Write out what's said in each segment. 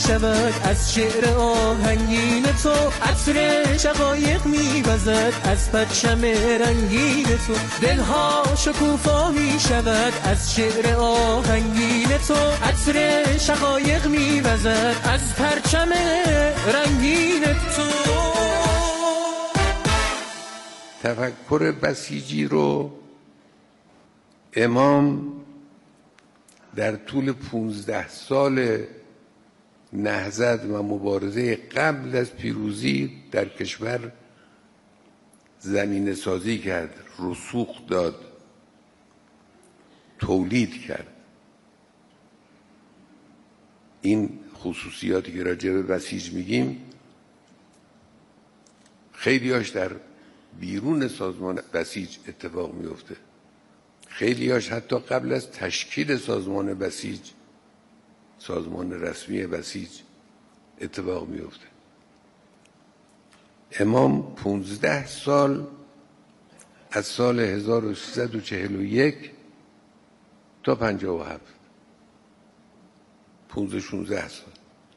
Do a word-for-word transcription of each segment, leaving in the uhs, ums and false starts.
شود از شعر آهنگین تو، عطر شقایق می‌وزد از پرچم رنگین تو، دلها شکوفا می‌شود از شعر آهنگین تو، عطر شقایق می‌وزد از پرچم رنگین تو. تفکر بسیجی رو امام در طول پونزده سال نهضت و مبارزه قبل از پیروزی در کشور زمینه سازی کرد، رسوخ داد، تولید کرد. این خصوصیاتی که راجع به بسیج میگیم خیلی هاش در بیرون سازمان بسیج اتفاق میفته، خیلی هاش حتی قبل از تشکیل سازمان بسیج، سازمان رسمی بسیج اتفاق میفته. امام پونزده سال از سال هزار و سیصد و چهل و یک تا پنجاه و هفت، پونزده شونزده سال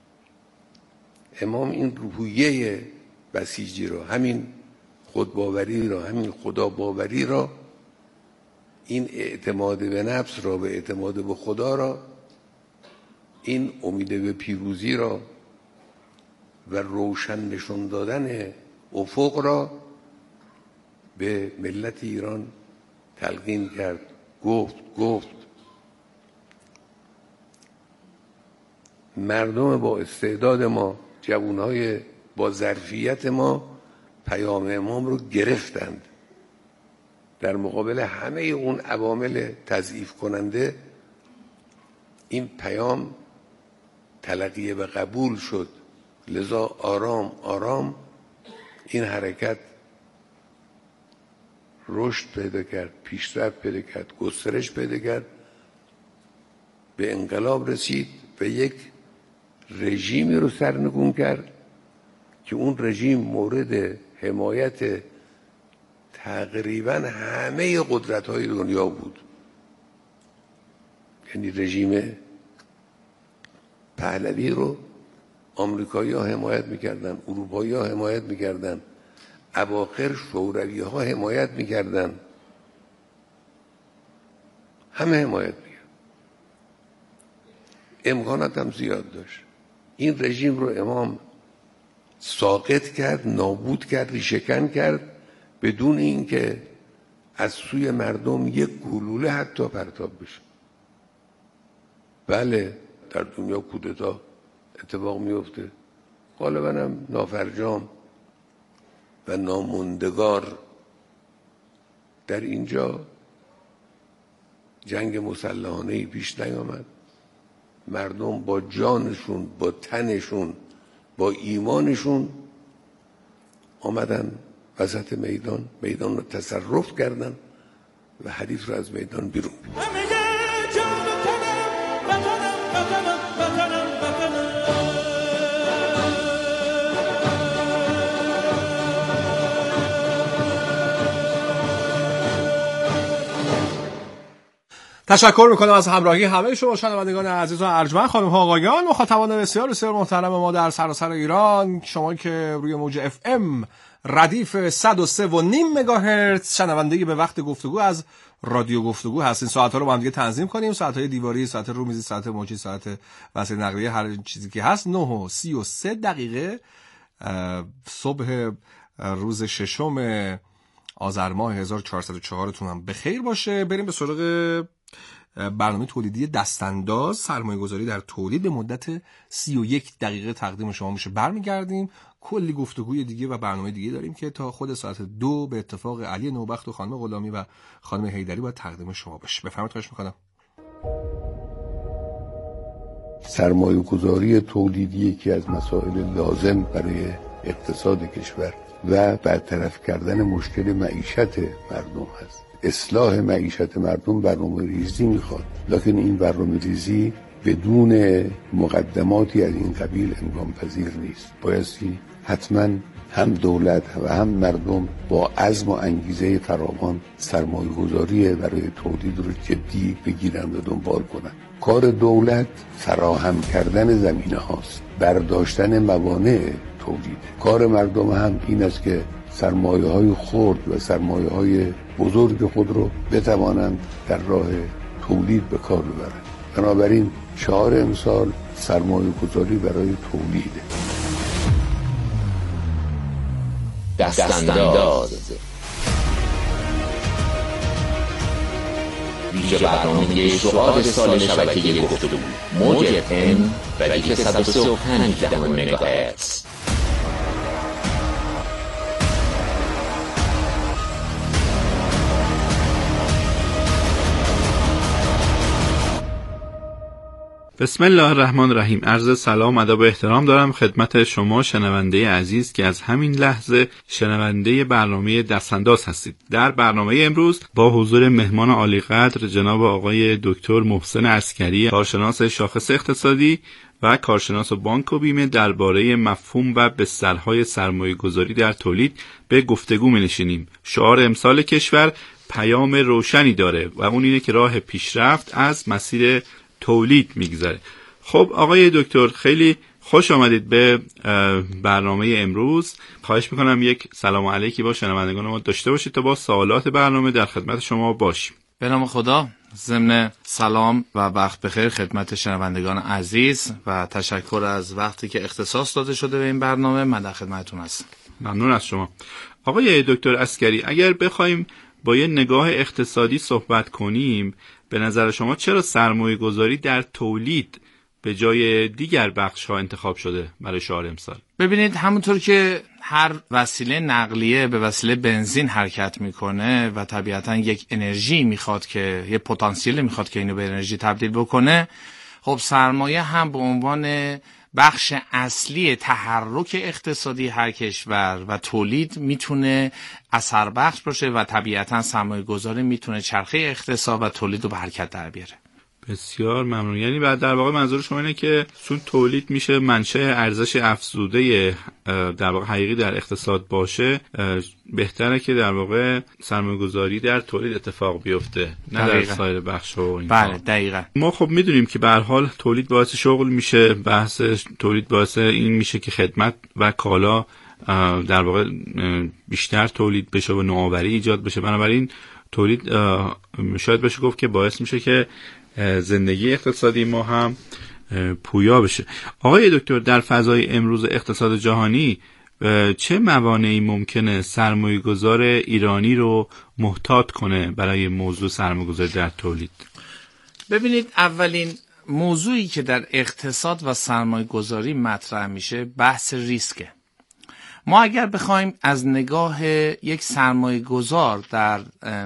امام این روحیه بسیجی رو، همین خودباوری را، همین خداباوری را، این اعتماد به نفس را، به اعتماد به خدا را، این امید به پیروزی را و روشن نشان دادن افق را به ملت ایران تلقین کرد. گفت گفت مردم با استعداد ما، جوانهای با ظرفیت ما پیام امام رو گرفتند. در مقابل همه اون عوامل تضعیف کننده این پیام تلقی به قبول شد. لذا آرام آرام این حرکت رشد پیدا کرد، پیشرفت پیدا کرد، گسترش پیدا کرد، به انقلاب رسید و یک رژیمی رو سرنگون کرد که اون رژیم مورد حمایت تقریبا همه قدرت‌های دنیا بود. یعنی رژیم پهلوی رو آمریکایی‌ها حمایت می‌کردن، اروپایی‌ها حمایت می‌کردن، اواخر شوروی‌ها حمایت می‌کردن، همه حمایت می‌کردن. امکانات هم زیاد داشت. این رژیم رو امام ساقط کرد، نابود کرد، ریشه‌کن کرد، بدون اینکه از سوی مردم یک گلوله حتی پرتاب بشه. بله در دنیا کودتا اتفاق میفته، غالبا هم نافرجام و ناموندگار. در اینجا جنگ مسلحانه‌ای پیش نیامد، مردم با جانشون، با تنشون، با ایمانشون آمدن وسط میدان، میدان رو تصرف کردن و حریف رو از میدان بیرون بیرون. تشکر میکنم از همراهی همه شما شنوندگان عزیز و ارجمند، خانم ها آقایان، مخاطبان بسیار بسیار محترم ما در سراسر ایران، شما که روی موج اف ام ردیف صد و سه و نیم مگاهرتز شنونده به وقت گفتگو از رادیو گفتگو هستین. ساعت ها رو با هم دیگه تنظیم کنیم، ساعت های دیواری، ساعت رومیزی، ساعت موجی، ساعت وسیله نقلیه، هر چیزی که هست. نه و سی و سه دقیقه صبح روز ششم آذر ماه هزار و چهارصد و چهار تون هم بخیر باشه. بریم به سراغ برنامه تولیدی دستانداز، سرمایه گذاری در تولید، به مدت سی و یک دقیقه تقدیم شما میشه. برمیگردیم کلی گفتگوی دیگه و برنامه دیگه داریم که تا خود ساعت دو به اتفاق علی نوبخت و خانم غلامی و خانم حیدری باید تقدیم شما بشه. بفرمایید، خواهش میکنم. سرمایه گذاری تولیدی یکی از مسائل لازم برای اقتصاد کشور و برطرف کردن مشکل معیشت مردم هست. اصلاح معیشت مردم برنامه ریزی میخواد، لکن این برنامه ریزی بدون مقدماتی از این قبیل امکان پذیر نیست. بایستی حتما هم دولت و هم مردم با عزم و انگیزه فراوان سرمایه گذاری برای تولید رو جدی بگیرن و دنبال کنن. کار دولت فراهم کردن زمینه هاست، برداشتن موانع تولید. کار مردم هم این است که سرمایه های خرد و سرمایه های بزرگ خود رو بتوانند در راه تولید به کار ببرند. بنابراین شعار امسال سرمایه گذاری برای تولیده. دستانداز ویژه برنامه شعار سال شبکه گفتگو موج اف ام ردیف صد و سه و پنج مگاهرتز. بسم الله الرحمن الرحیم. عرض سلام و ادب و احترام دارم خدمت شما شنونده عزیز که از همین لحظه شنونده برنامه دستانداز هستید. در برنامه امروز با حضور مهمان عالی قدر جناب آقای دکتر محسن عسکری، کارشناس شاخص اقتصادی و کارشناس بانک و بیمه، درباره مفهوم و بسترهای سرمایه گذاری در تولید به گفتگو می‌نشینیم. شعار امسال کشور پیام روشنی داره و اون اینه که راه پیشرفت از مسیر تولید میگذره. خب آقای دکتر خیلی خوش آمدید به برنامه امروز. خواهش میکنم یک سلام علیکی با شنوندگان ما داشته باشید تا با سوالات برنامه در خدمت شما باشیم. به نام خدا، ضمن سلام و وقت بخیر خدمت شنوندگان عزیز و تشکر از وقتی که اختصاص داده شده به این برنامه، من در خدمتتون هستم. ممنون از شما. آقای دکتر عسکری، اگر بخوایم با یه نگاه اقتصادی صحبت کنیم، به نظر شما چرا سرمایه گذاری در تولید به جای دیگر بخش ها انتخاب شده برای شعار امسال؟ ببینید، همونطور که هر وسیله نقلیه به وسیله بنزین حرکت میکنه و طبیعتا یک انرژی میخواد که یه پتانسیل میخواد که اینو به انرژی تبدیل بکنه، خب سرمایه هم به عنوان بخش اصلی تحرک اقتصادی هر کشور و تولید میتونه اثر بخش باشه و طبیعتا سرمایه گذاری میتونه چرخه اقتصاد و تولید رو به حرکت در بیاره. بسیار ممنون. یعنی بعد در واقع منظور شما اینه که چون تولید میشه منشأ ارزش افزوده در واقع حقیقی در اقتصاد باشه، بهتره که در واقع سرمایه‌گذاری در تولید اتفاق بیفته، نه در سایر بخش‌ها و اینها. بله دقیقاً. ما خب میدونیم که به هر حال تولید باعث شغل میشه، بحث تولید باعث این میشه که خدمت و کالا در واقع بیشتر تولید بشه و نوآوری ایجاد بشه. بنابراین تولید شاید بشه گفت که باعث میشه که زندگی اقتصادی ما هم پویا بشه. آقای دکتر، در فضای امروز اقتصاد جهانی چه موانعی ممکنه سرمایه گذار ایرانی رو محتاط کنه برای موضوع سرمایه گذاری در تولید؟ ببینید، اولین موضوعی که در اقتصاد و سرمایه گذاری مطرح میشه بحث ریسکه. ما اگر بخوایم از نگاه یک سرمایه گذار در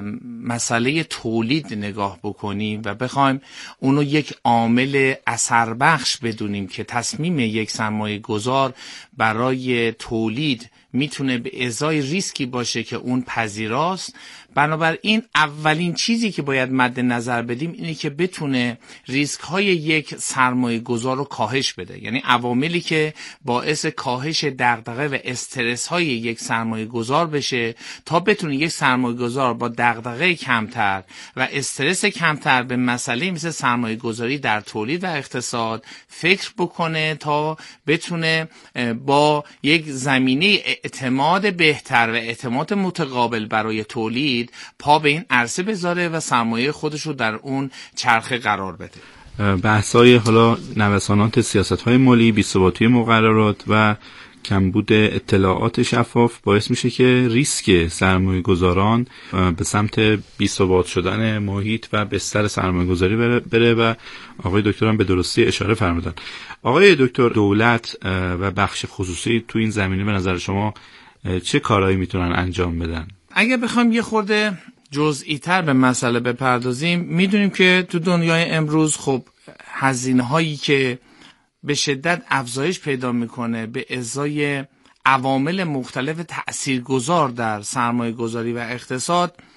مسئله تولید نگاه بکنیم و بخوایم اونو یک عامل اثر بخش بدونیم که تصمیم یک سرمایه گذار برای تولید میتونه به ازای ریسکی باشه که اون پذیراست، بنابراین اولین چیزی که باید مد نظر بدیم اینه که بتونه ریسک های یک سرمایه گذار رو کاهش بده. یعنی عواملی که باعث کاهش دغدغه و استرس های یک سرمایه گذار بشه تا بتونه یک سرمایه گذار با دغدغه کمتر و استرس کمتر به مسئله مثل سرمایه گذاری در تولید و اقتصاد فکر بکنه تا بتونه با یک زمینه اعتماد بهتر و اعتماد متقابل برای تولید پا به این عرصه بذاره و سرمایه خودش رو در اون چرخه قرار بده. بحث‌های حالا نوسانات سیاست‌های مالی، بی‌ثباتی مقررات و کمبود اطلاعات شفاف باعث میشه که ریسک سرمایه گذاران به سمت بی‌ثبات شدن محیط و بستر سرمایه گذاری بره و آقای دکتر هم به درستی اشاره فرمودن. آقای دکتر، دولت و بخش خصوصی تو این زمینه به نظر شما چه کارهایی میتونن انجام بدن؟ اگه بخوایم یه خورده جزئی تر به مسئله بپردازیم، میدونیم که تو دنیای امروز خب هزینه هایی که به شدت افزایش پیدا میکنه به ازای عوامل مختلف تأثیرگذار در سرمایه گذاری و اقتصاد،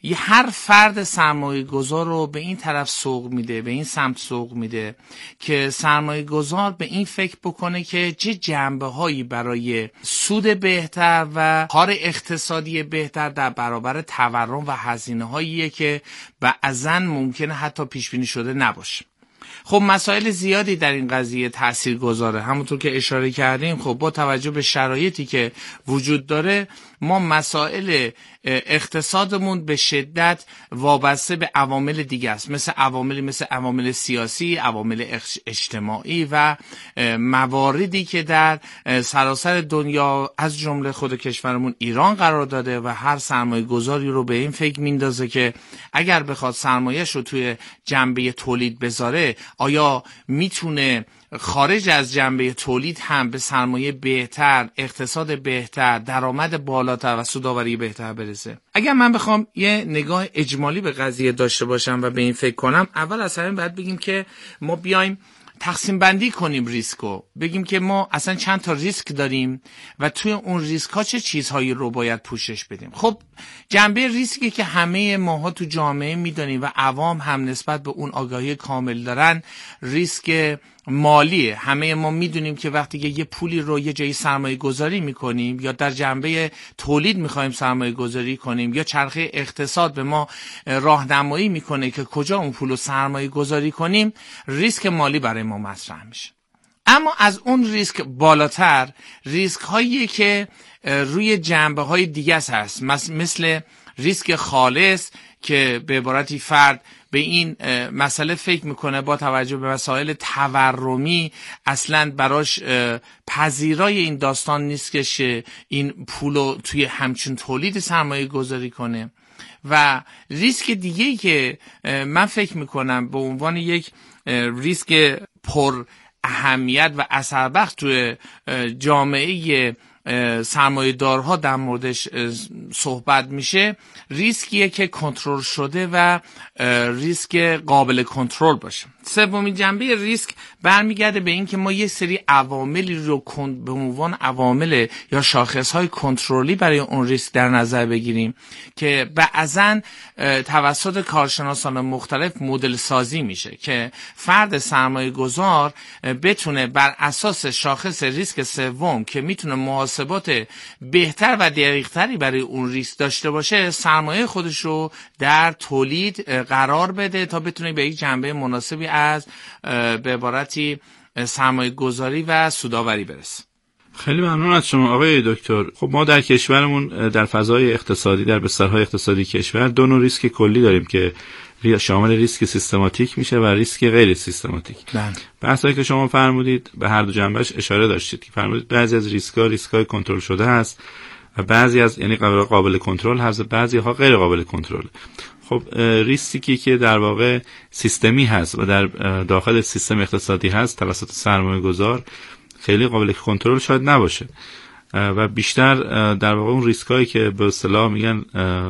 یه هر فرد سرمایه گذار رو به این طرف سوق میده، به این سمت سوق میده که سرمایه گذار به این فکر بکنه که چه جنبه هایی برای سود بهتر و کار اقتصادی بهتر در برابر تورم و هزینه هاییه که بعضاً ممکنه حتی پیش بینی شده نباشه. خب مسائل زیادی در این قضیه تأثیر گذاره. همونطور که اشاره کردیم خب با توجه به شرایطی که وجود داره ما مسائل اقتصادمون به شدت وابسته به عوامل دیگه است، مثل عواملی مثل عوامل سیاسی، عوامل اجتماعی و مواردی که در سراسر دنیا از جمله خود کشورمون ایران قرار داده و هر سرمایه گذاری رو به این فکر میندازه که اگر بخواد سرمایه‌اش رو توی جنبه تولید بذاره آیا میتونه خارج از جنبه تولید هم به سرمایه بهتر، اقتصاد بهتر، درآمد بالاتر و سودآوری بهتر برسه. اگر من بخوام یه نگاه اجمالی به قضیه داشته باشم و به این فکر کنم، اول از همه باید بگیم که ما بیایم تقسیم بندی کنیم ریسکو، بگیم که ما اصلا چند تا ریسک داریم و توی اون ریسک ها چه چیزهایی رو باید پوشش بدیم. خب جنبه ریسکی که همه ماها تو جامعه میدونیم و عوام هم نسبت به اون آگاهی کامل دارن، ریسک مالیه. همه ما میدونیم که وقتی که یه پولی رو یه جایی سرمایه گذاری میکنیم یا در جنبه تولید میخوایم سرمایه گذاری کنیم یا چرخه اقتصاد به ما راهنمایی میکنه که کجا اون پول رو سرمایه گذاری کنیم، ریسک مالی برای ما مطرح میشه. اما از اون ریسک بالاتر ریسک هایی که روی جنبه های دیگه هست، مثل ریسک خالص که به عبارتی فرد به این مسئله فکر میکنه با توجه به مسائل تورمی اصلا براش پذیرای این داستان نیست که این پولو توی همچین تولید سرمایه گذاری کنه. و ریسک دیگه‌ای که من فکر میکنم به عنوان یک ریسک پر اهمیت و اثر بخش توی جامعه سرمایه دارها در موردش صحبت میشه، ریسکیه که کنترل شده و ریسک قابل کنترل باشه. سومین جنبه ریسک برمیگرده به این که ما یه سری عواملی رو به عنوان عوامل یا شاخصهای کنترلی برای اون ریسک در نظر بگیریم که بعضاً توسط کارشناسان مختلف مدل سازی میشه که فرد سرمایه گذار بتونه بر اساس شاخص ریسک سوم که میتونه محاسبات بهتر و دقیق‌تری برای اون ریسک داشته باشه، سرمایه خودش رو در تولید قرار بده تا بتونه به یک جنبه مناسبی از به عبارتی سرمایه گذاری و سودآوری برسه. خیلی ممنون از شما آقای دکتر. خب ما در کشورمون در فضای اقتصادی، در بسترهای اقتصادی کشور دو نوع ریسک کلی داریم که شامل ریسک سیستماتیک میشه و ریسک غیر سیستماتیک. بحثایی که شما فرمودید به هر دو جنبهش اشاره داشتید که فرمودید بعضی از ریسک‌ها ریسک‌های کنترل شده هست و بعضی از یعنی قابل کنترل هست، بعضی ها غیر قابل کنترل. خب ریسکی که در واقع سیستمی هست و در داخل سیستم اقتصادی هست توسط سرمایه گذار خیلی قابل کنترل شاید نباشه و بیشتر در واقع اون ریسکایی که به اصطلاح میگن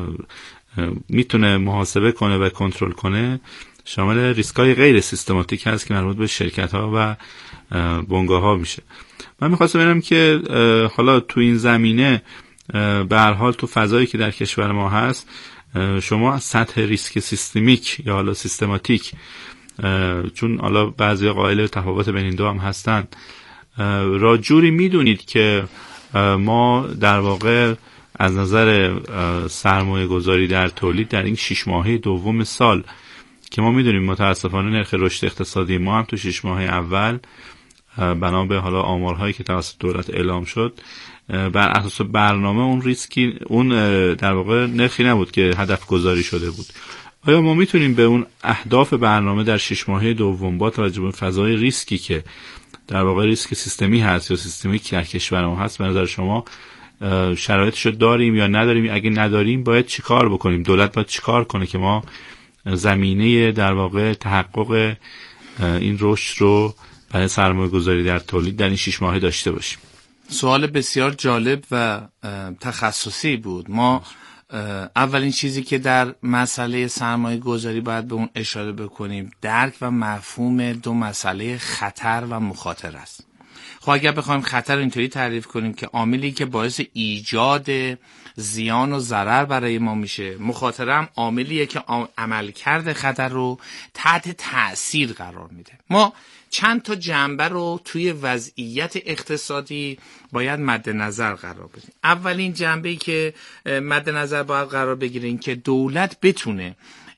میتونه محاسبه کنه و کنترل کنه شامل ریسکای غیر سیستماتیک هست که مربوط به شرکت ها و بنگاه ها میشه. من میخواستم ببینم که حالا تو این زمینه به هر حال تو فضایی که در کشور ما هست شما سطح ریسک سیستمیک یا حالا سیستماتیک، چون حالا بعضی قائل تفاوت بین این دو هم هستن، را جوری میدونید که ما در واقع از نظر سرمایه گذاری در تولید در این شش ماهه دوم سال که ما میدونیم متاسفانه نرخ رشد اقتصادی ما هم تو شش ماهه اول بنا به حالا آمارهایی که توسط دولت اعلام شد بر اساس برنامه اون ریسکی اون در واقع نرخی نبود که هدف گذاری شده بود. آیا ما میتونیم به اون اهداف برنامه در شش ماهه دوم با توجه به فضای ریسکی که در واقع ریسک سیستمی هست یا سیستمیک در کشور ما هست به نظر شما شرایطشو داریم یا نداریم؟ اگه نداریم باید چی کار بکنیم؟ دولت باید چی کار کنه که ما زمینه در واقع تحقق این رشد رو برای سرمایه گذاری در تولید در این شش ماهه داشته باشیم؟ سوال بسیار جالب و تخصصی بود. ما اولین چیزی که در مسئله سرمایه گذاری باید به اون اشاره بکنیم درک و مفهوم دو مسئله خطر و مخاطره است. خب اگر بخوایم خطر اینطوری تعریف کنیم که عاملی که باعث ایجاد زیان و ضرر برای ما میشه. مخاطره هم عاملیه که عملکرد خطر رو تحت تأثیر قرار میده. ما چند تا جنبه رو توی وضعیت اقتصادی باید مد نظر قرار بدیم. اولین جنبه‌ای که مد نظر باید قرار بگیره این که دولت بتونه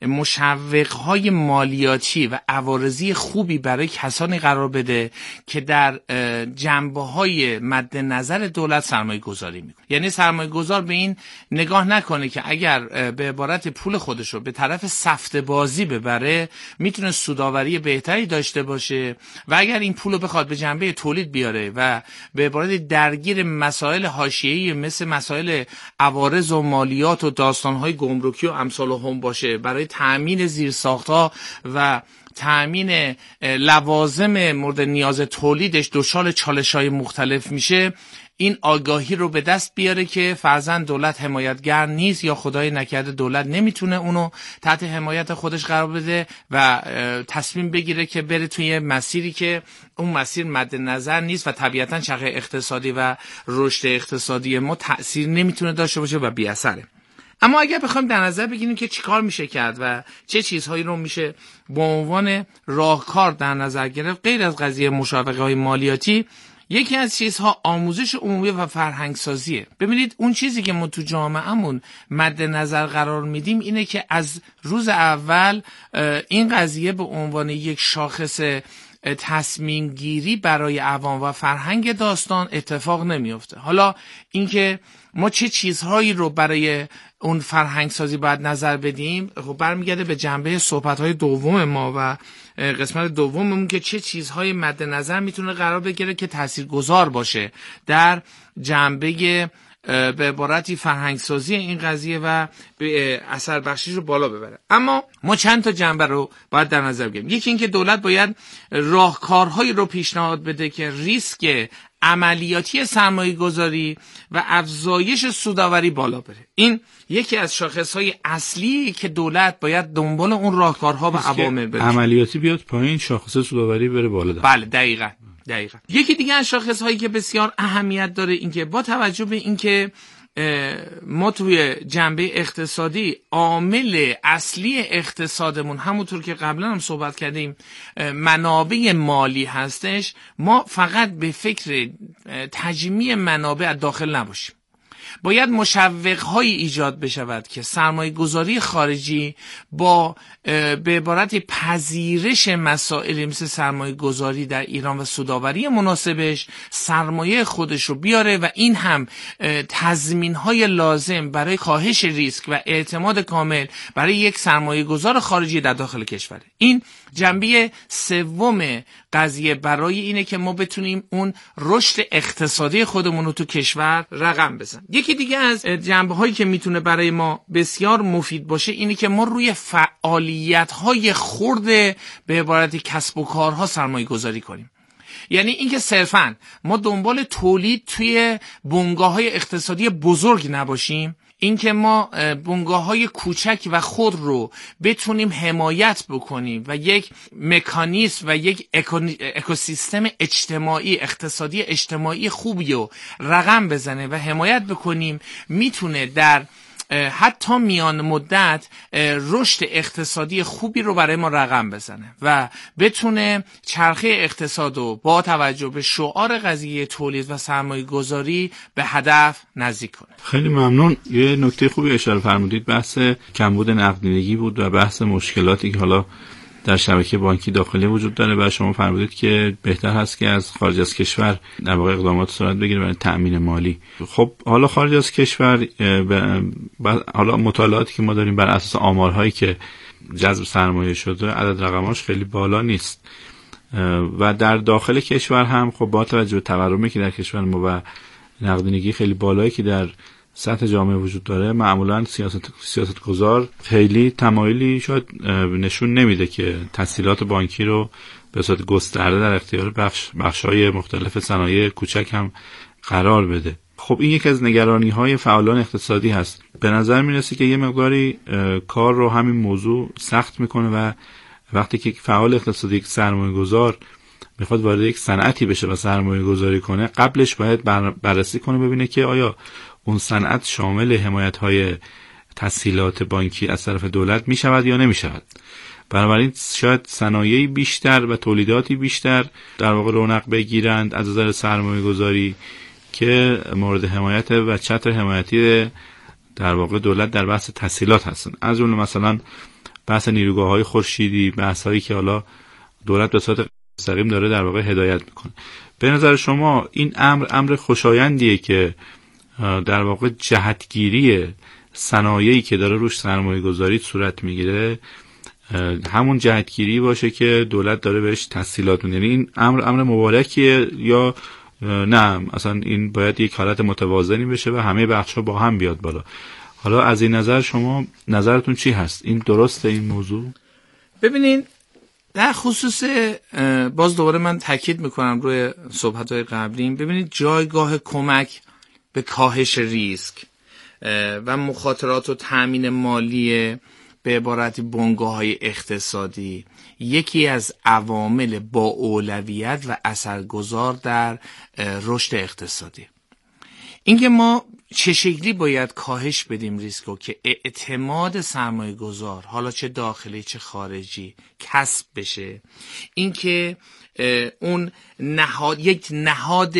مشوق‌های مالیاتی و عوارضی خوبی برای کسانی قرار بده که در جنبه‌های مد نظر دولت سرمایه گذاری میکنه. یعنی سرمایه گذار به این نگاه نکنه که اگر به عبارت پول خودش رو به طرف سفته بازی ببره میتونه سوداوری بهتری داشته باشه و اگر این پول رو بخواد به جنبه تولید بیاره و به عبارت درگیر مسائل حاشیه‌ای مثل مسائل عوارض و مالیات و داستان‌های گمرکی و امثال هم باشه، برای تأمین زیرساخت‌ها و تأمین لوازم مورد نیاز تولیدش دچار چالش‌های مختلف میشه، این آگاهی رو به دست بیاره که فرضاً دولت حمایتگر نیست یا خدای نکرده دولت نمیتونه اونو تحت حمایت خودش قرار بده و تصمیم بگیره که بره توی مسیری که اون مسیر مد نظر نیست و طبیعتاً چرخه اقتصادی و رشد اقتصادی ما تأثیر نمیتونه داشته باشه و بی اثره. اما اگر بخوایم در نظر بگیریم که چیکار میشه کرد و چه چیزهایی رو میشه به عنوان راهکار در نظر گرفت غیر از قضیه مشاوقه‌های مالیاتی، یکی از چیزها آموزش عمومی و فرهنگسازیه. ببینید اون چیزی که ما تو جامعهمون مد نظر قرار میدیم اینه که از روز اول این قضیه به عنوان یک شاخص تصمیم گیری برای عوام و فرهنگ داستان اتفاق نمیفته. حالا اینکه ما چه چیزهایی رو برای اون فرهنگ سازی باید نظر بدیم خب برمیگرده به جنبه صحبت‌های دوم ما و قسمت دوممون که چه چیزهای مد نظر میتونه قرار بگیره که تاثیرگذار باشه در جنبه به عبارتی فرهنگ سازی این قضیه و به اثر بخشیش رو بالا ببره. اما ما چند تا جنبه رو باید در نظر بگیریم. یکی این که دولت باید راهکارهایی رو پیشنهاد بده که ریسک عملیاتی سرمایه گذاری و افزایش سوداوری بالا بره. این یکی از شاخصهای اصلی که دولت باید دنبال اون راهکارها و عوامل بده. عملیاتی بیاد پایین، شاخص سوداوری بره بالا ده. بله دقیقاً. دقیقاً. یکی دیگه از شاخصهایی که بسیار اهمیت داره این که با توجه به این که ما توی جنبه اقتصادی عامل اصلی اقتصادمون همونطور که قبلا هم صحبت کردیم منابع مالی هستش، ما فقط به فکر تجمیع منابع داخل نباشیم. باید مشوق‌هایی ایجاد بشود که سرمایه گذاری خارجی با به عبارت پذیرش مسائلی مثل سرمایه گذاری در ایران و سوداوری مناسبش سرمایه خودش رو بیاره و این هم تضمین‌های لازم برای کاهش ریسک و اعتماد کامل برای یک سرمایه گذار خارجی در داخل کشور. این جنبه سوم قضیه برای اینه که ما بتونیم اون رشد اقتصادی خودمون رو تو کشور رقم بزنیم. یکی دیگه از جنبه‌هایی که میتونه برای ما بسیار مفید باشه اینه که ما روی فعالیت‌های خرد به عبارت کسب و کارها سرمایه گذاری کنیم. یعنی اینکه صرفاً ما دنبال تولید توی بنگاه‌های اقتصادی بزرگ نباشیم، اینکه ما بنگاه‌های کوچک و خود رو بتونیم حمایت بکنیم و یک مکانیزم و یک اکوسیستم اجتماعی اقتصادی اجتماعی خوبی رو رقم بزنه و حمایت بکنیم، میتونه در حتی میان مدت رشد اقتصادی خوبی رو برای ما رقم بزنه و بتونه چرخه اقتصاد رو با توجه به شعار قضیه تولید و سرمایه گذاری به هدف نزدیک کنه. خیلی ممنون. یه نکته خوبی اشاره فرمودید، بحث کمبود نقدینگی بود و بحث مشکلاتی که حالا در شبکه بانکی داخلی وجود داره و شما فرمودید که بهتر هست که از خارج از کشور در واقع اقدامات صورت بگیره برای تأمین مالی. خب حالا خارج از کشور حالا مطالعاتی که ما داریم بر اساس آمارهایی که جذب سرمایه شده عدد رقماش خیلی بالا نیست و در داخل کشور هم خب با توجه به تورمی که در کشور ما و نقدینگی خیلی بالایی که در سطح جامعه وجود داره، معمولا سیاست سیاستگزار خیلی تمایلی شاید نشون نمیده که تسهیلات بانکی رو به صورت گسترده در اختیار بخش بخش‌های مختلف صنایع کوچک هم قرار بده. خب این یک از نگرانی‌های فعالان اقتصادی هست. به نظر میرسه که یه مقداری کار رو همین موضوع سخت میکنه و وقتی که فعال اقتصادی، یک سرمایه‌گذار میخواد وارد یک صنعتی بشه و سرمایه گذاری کنه، قبلش باید بررسی کنه ببینه که آیا اون صنعت شامل حمایت‌های تسهیلات بانکی از طرف دولت می شود یا نمی شود. بنابراین شاید صنایعی بیشتر و تولیداتی بیشتر در واقع رونق بگیرند از نظر سرمایه گذاری که مورد حمایت و چتر حمایتی در واقع دولت در بحث تسهیلات هستن. از جمله مثلا بحث نیروگاه‌های خورشیدی، بحث‌هایی که حالا دولت به صورت مستقیم داره در واقع هدایت میکنه. به نظر شما این امر امر خوشایندیه که در واقع جهتگیری صنایعی که داره روش سرمایه گذاری صورت میگیره همون جهتگیری باشه که دولت داره بهش تسهیلات میده؟ یعنی این امر امر مبارکیه یا نه اصلا این باید یک حالت متوازنی بشه و همه بخش‌ها با هم بیاد بالا؟ حالا از این نظر شما نظرتون چی هست؟ این درسته این موضوع؟ ببینین در خصوص باز دوباره من تاکید میکنم روی صحبت‌های قبلیم، ببینید جایگاه کمک به کاهش ریسک و مخاطرات و تأمین مالی به عبارت بنگاه‌های اقتصادی یکی از عوامل با اولویت و اثرگذار در رشد اقتصادی. اینکه ما چه شکلی باید کاهش بدیم ریسکو که اعتماد سرمایه گذار حالا چه داخلی چه خارجی کسب بشه، اینکه اون نهاد یک نهاد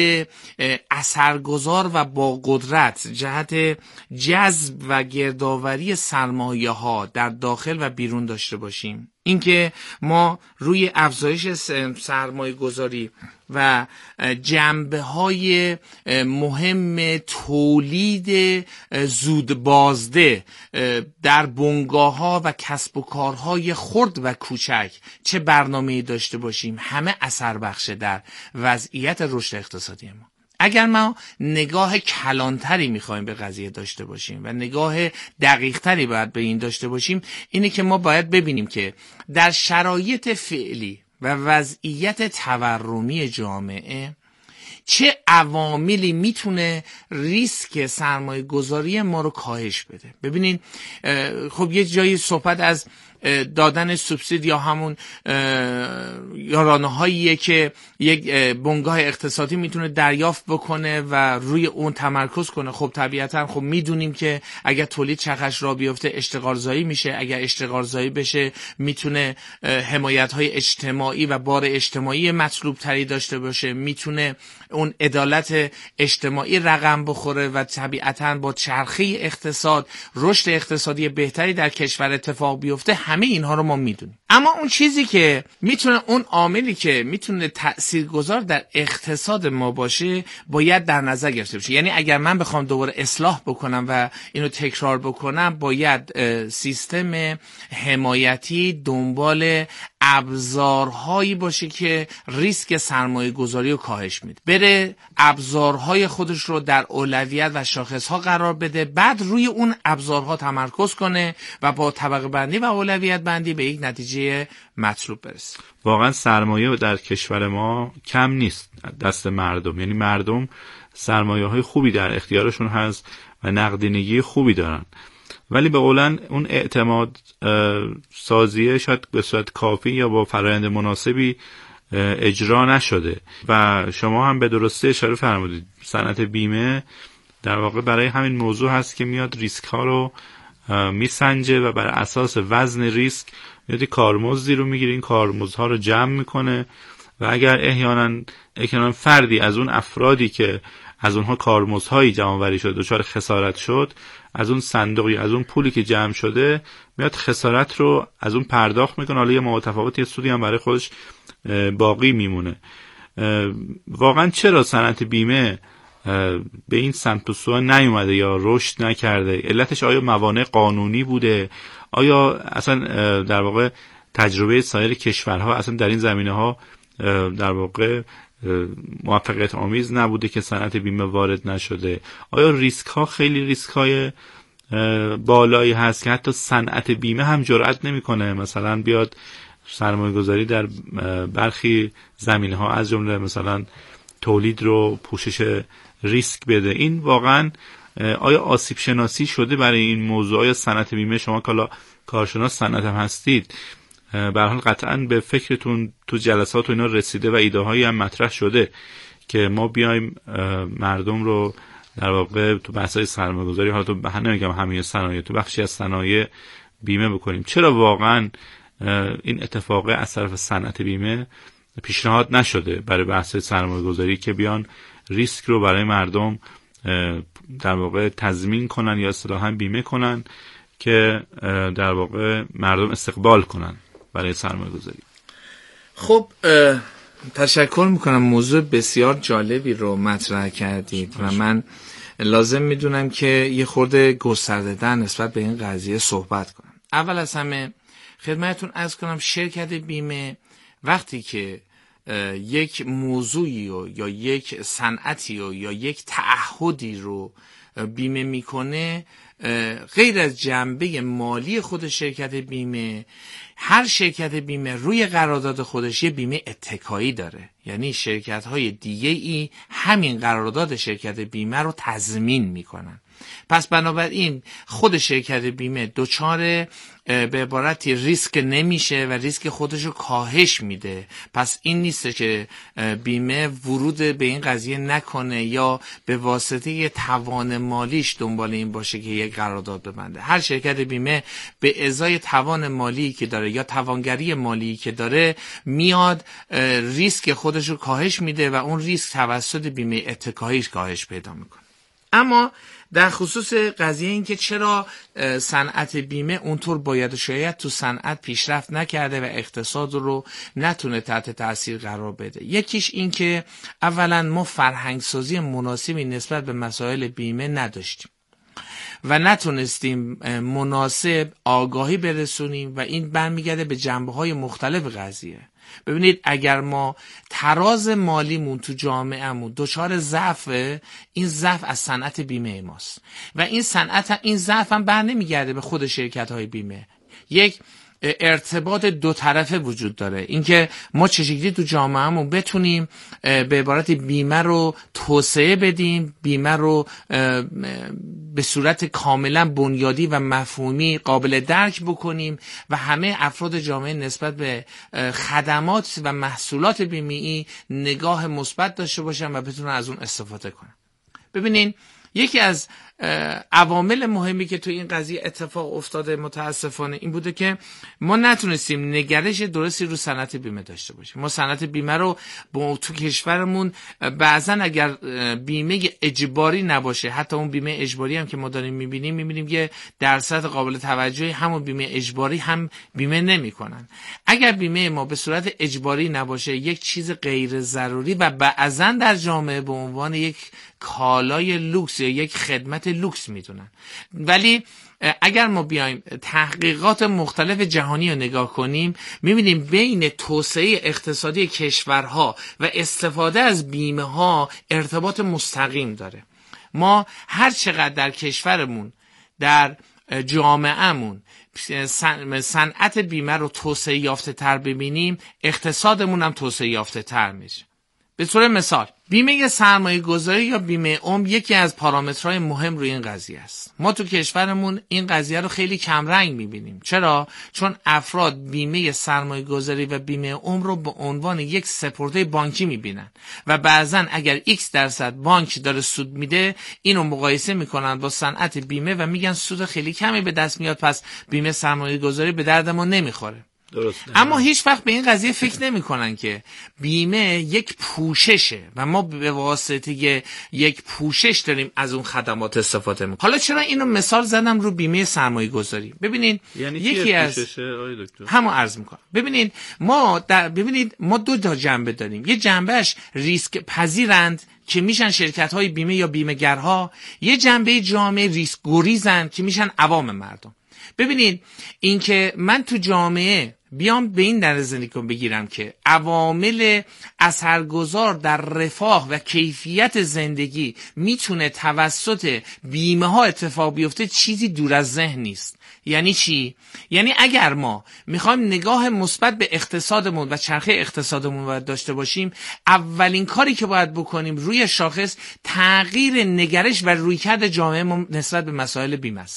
اثرگذار و با قدرت جهت جذب و گردآوری سرمایه ها در داخل و بیرون داشته باشیم، اینکه ما روی افزایش سرمایه گذاری و جنبه های مهم تولید زود بازده در بنگاه ها و کسب و کارهای خرد و کوچک چه برنامه‌ای داشته باشیم، همه اثر بخشه در وضعیت رشد اقتصادی ما. اگر ما نگاه کلانتری میخوایم به قضیه داشته باشیم و نگاه دقیقتری باید به این داشته باشیم، اینه که ما باید ببینیم که در شرایط فعلی و وضعیت تورمی جامعه چه عواملی میتونه ریسک سرمایه گذاری ما رو کاهش بده. ببینین خب یه جایی صحبت از دادن سوبسید یا همون یارانه هاییه که یک بنگاه اقتصادی میتونه دریافت بکنه و روی اون تمرکز کنه. خب طبیعتا خب میدونیم که اگر تولید چرخش را بیفته اشتغال زایی میشه، اگر اشتغال زایی بشه میتونه حمایت های اجتماعی و بار اجتماعی مطلوب تری داشته باشه، میتونه اون عدالت اجتماعی رقم بخوره و طبیعتا با چرخه اقتصاد رشد اقتصادی بهتری در کشور اتفاق بیفته. همه اینها رو ما میدونیم، اما اون چیزی که میتونه اون عاملی که میتونه تاثیرگذار در اقتصاد ما باشه باید در نظر گرفته بشه. یعنی اگر من بخوام دوباره اصلاح بکنم و اینو تکرار بکنم، باید سیستم حمایتی دنبال ابزارهایی باشه که ریسک سرمایه گذاری رو کاهش میده، بره ابزارهای خودش رو در اولویت و شاخصها قرار بده، بعد روی اون ابزارها تمرکز کنه و با طبقه بندی و اولویت بندی به یک نتیجه مطلوب برسه. واقعا سرمایه در کشور ما کم نیست دست مردم، یعنی مردم سرمایه های خوبی در اختیارشون هست و نقدینگی خوبی دارن، ولی به قولن اون اعتماد سازیه شاید به صورت کافی یا با فرآیند مناسبی اجرا نشده. و شما هم به درستی اشاره فرمودید صنعت بیمه در واقع برای همین موضوع هست که میاد ریسک ها رو میسنجه و بر اساس وزن ریسک میاد کارمزدی رو میگیره، این کارمزدها رو جمع میکنه و اگر احیانا احیانا فردی از اون افرادی که از اونها کارمزدهایی جمع‌آوری شد دچار خسارت شد، از اون صندوقی از اون پولی که جمع شده میاد خسارت رو از اون پرداخت میکنه، حالا یه متفاوت یه سودی هم برای خودش باقی میمونه. واقعا چرا صنعت بیمه به این سمت و سو نیومده یا رشد نکرده؟ علتش آیا موانع قانونی بوده؟ آیا اصلا در واقع تجربه سایر کشورها اصلا در این زمینه‌ها در واقع موفقیت آمیز نبوده که صنعت بیمه وارد نشده؟ آیا ریسک ها خیلی ریسک های بالایی هست که حتی صنعت بیمه هم جرئت نمیکنه مثلا بیاد سرمایه گذاری در برخی زمینه ها از جمله مثلا تولید رو پوشش ریسک بده؟ این واقعا آیا آسیب شناسی شده برای این موضوع؟ آیا صنعت بیمه، شما کالا کارشناس صنعت هم هستید، به هر حال قطعاً به فکرتون تو جلسات و اینا رسیده و ایده هایی هم مطرح شده که ما بیایم مردم رو در واقع تو بحث‌های سرمایه‌گذاری، حالا تو به نمیگم همه صنایع، تو بخشی از صنایع بیمه بکنیم. چرا واقعا این اتفاق از طرف صنعت بیمه پیشنهاد نشده برای بحث سرمایه‌گذاری که بیان ریسک رو برای مردم در واقع تضمین کنن یا اصطلاحاً بیمه کنن که در واقع مردم استقبال کنن برای سرمایه‌گذاری؟ خب تشکر میکنم، موضوع بسیار جالبی رو مطرح کردید و من لازم میدونم که یه خورده گسترده‌تر نسبت به این قضیه صحبت کنم. اول از همه خدمتتون عرض کنم شرکت بیمه وقتی که یک موضوعی رو یا یک صنعتی رو یا یک تعهدی رو بیمه میکنه، غیر از جنبه مالی خود شرکت بیمه، هر شرکت بیمه روی قرارداد خودش یه بیمه اتکایی داره. یعنی شرکت های دیگه ای همین قرارداد شرکت بیمه رو تضمین میکنن. پس بنابراین خود شرکت بیمه دوچار به عبارتی ریسک نمیشه و ریسک خودش رو کاهش میده. پس این نیست که بیمه ورود به این قضیه نکنه یا به واسطه توان مالیش دنبال این باشه که یک قرارداد ببنده. هر شرکت بیمه به ازای توان مالی که داره یا توانگری مالی که داره میاد ریسک خودش رو کاهش میده و اون ریسک توسط بیمه اتکاییش کاهش پیدا میکنه. اما در خصوص قضیه این که چرا صنعت بیمه اونطور باید و شاید تو صنعت پیشرفت نکرده و اقتصاد رو نتونه تحت تاثیر قرار بده، یکیش این که اولا ما فرهنگسازی مناسبی نسبت به مسائل بیمه نداشتیم و نتونستیم مناسب آگاهی برسونیم و این برمیگرده به جنبه‌های مختلف قضیه. ببینید اگر ما تراز مالیمون تو جامعهمون دچار ضعف، این ضعف از صنعت بیمه ماست و این صنعت این ضعف هم بر نمیگرده به خود شرکت‌های بیمه. یک ارتباط دو طرفه وجود داره، اینکه ما چجوری تو جامعهمون بتونیم به عبارت بیمه رو توسعه بدیم، بیمه رو به صورت کاملا بنیادی و مفهومی قابل درک بکنیم و همه افراد جامعه نسبت به خدمات و محصولات بیمه‌ای نگاه مثبت داشته باشن و بتونن از اون استفاده کنن. ببینین یکی از عوامل مهمی که تو این قضیه اتفاق افتاده متاسفانه این بوده که ما نتونستیم نگرش درستی رو صنعت بیمه داشته باشیم. ما صنعت بیمه رو با تو کشورمون بعضا اگر بیمه اجباری نباشه، حتی اون بیمه اجباری هم که ما داریم میبینیم میبینیم که درصد قابل توجهی همون بیمه اجباری هم بیمه نمیکنن. اگر بیمه ما به صورت اجباری نباشه، یک چیز غیر ضروری و بعضا در جامعه به عنوان یک کالای لوکس یا یک خدمت لوکس میدونن. ولی اگر ما بیایم تحقیقات مختلف جهانی رو نگاه کنیم میبینیم بین توسعه اقتصادی کشورها و استفاده از بیمه ها ارتباط مستقیم داره. ما هر چقدر در کشورمون در جامعهمون صنعت بیمه رو توسعه یافته تر ببینیم، اقتصادمون هم توسعه یافته تر میشه. به طور مثال بیمه سرمایه گذاری یا بیمه عمر یکی از پارامترهای مهم روی این قضیه است. ما تو کشورمون این قضیه رو خیلی کمرنگ میبینیم. چرا؟ چون افراد بیمه سرمایه گذاری و بیمه عمر رو به عنوان یک سپرده بانکی میبینن و بعضن اگر X درصد بانک داره سود میده اینو مقایسه میکنن با صنعت بیمه و میگن سود خیلی کمی به دست میاد، پس بیمه سرمایه گذاری به درد ما نمیخوره. درسته. اما هیچ وقت به این قضیه فکر نمی کنن که بیمه یک پوششه و ما به واسطه یک پوشش داریم از اون خدمات استفاده میکنیم. حالا چرا اینو مثال زدم رو بیمه سرمایه گذاری؟ ببینید یعنی یکی از همون عرض میکنم. ببینید ما در ببینید ما دو تا جنبه داریم. یه جنبهش ریسک پذیرند که میشن شرکت های بیمه یا بیمه‌گرها، یه جنبه جامعه ریسک گریزند که میشن عوام مردم. ببینید این که من تو جامعه بیام به این در زندگی بگیرم که عوامل اثرگذار در رفاه و کیفیت زندگی میتونه توسط بیمه ها اتفاق بیفته، چیزی دور از ذهن نیست. یعنی چی؟ یعنی اگر ما میخوایم نگاه مثبت به اقتصادمون و چرخه اقتصادمون باید داشته باشیم، اولین کاری که باید بکنیم روی شاخص تغییر نگرش و رویکرد جامعه نسبت به مسائل بیمه است.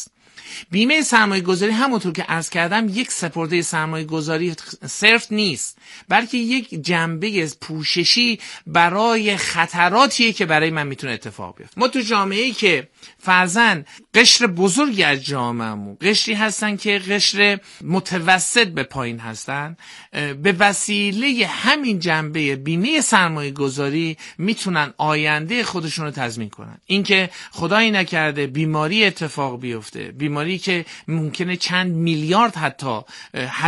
بیمه سرمایه گذاری همونطور که عرض کردم یک سپرده سرمایه گذاری صرف نیست، بلکه یک جنبه پوششی برای خطراتیه که برای من میتونه اتفاق بیفته. ما تو جامعه‌ای که فرضاً قشر بزرگی از جامعه‌مون قشری هستن که قشر متوسط به پایین هستن، به وسیله همین جنبه بیمه سرمایه گذاری میتونن آینده خودشون رو تضمین کنن. اینکه خدایی نکرده بیماری اتفاق بیفته، بیماری که ممکنه چند میلیارد حتی